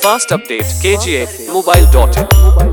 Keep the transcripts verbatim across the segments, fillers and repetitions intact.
Fast update K G F mobile dot in.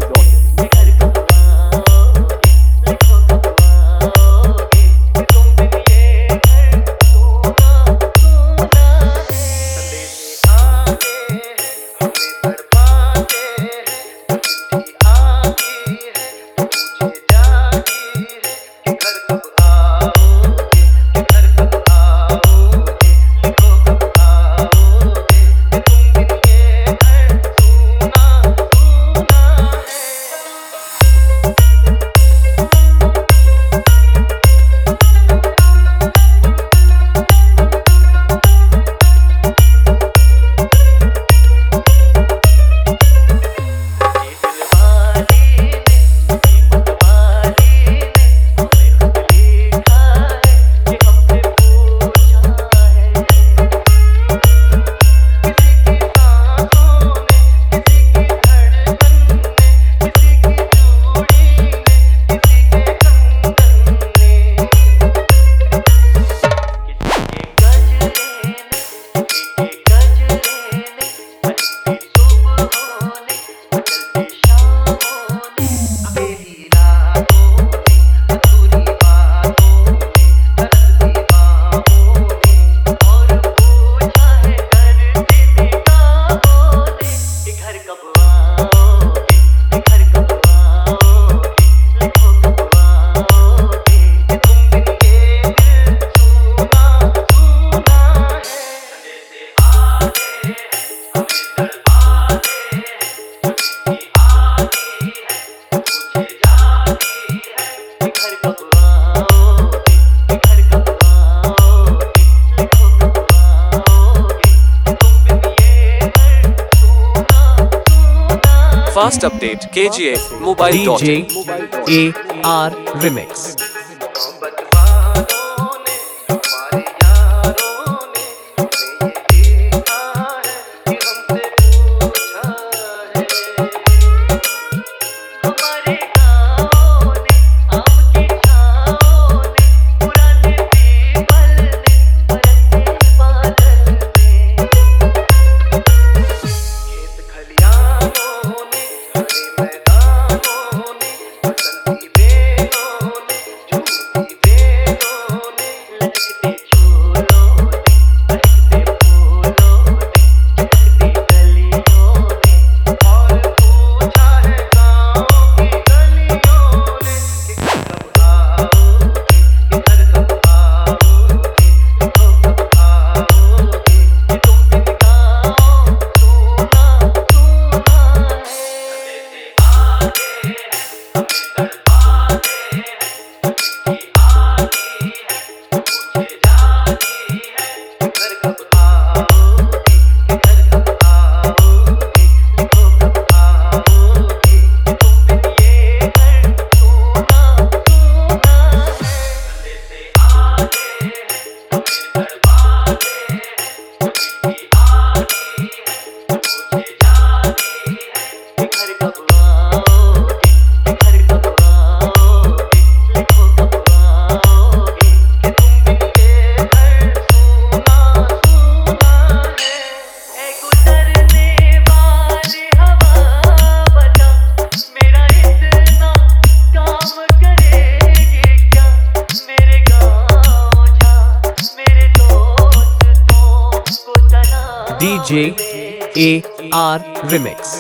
Fast update K G F mobile dot in. D J A R Remix. D J A R Remix.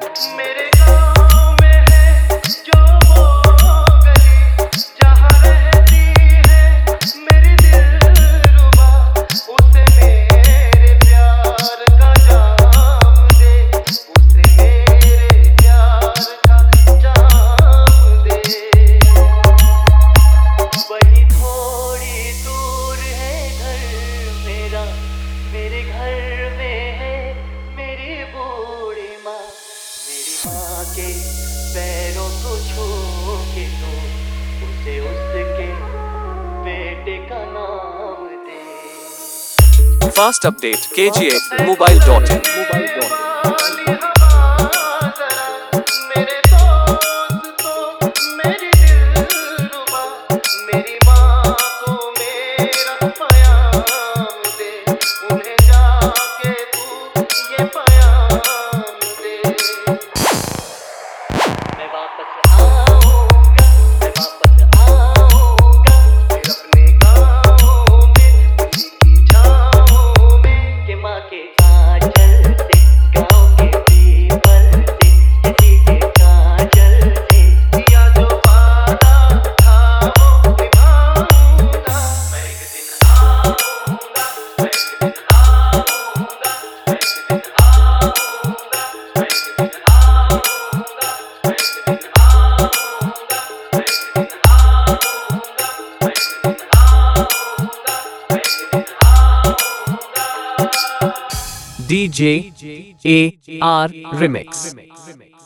मेरे घर में है मेरी बूढ़ी माँ, मेरी माँ के पैरों को छू के तो उसे उसके बेटे का नाम दे। Fast update K G F mobile dot in. उन्हें जाके तू ये पयाम D J A R Remix.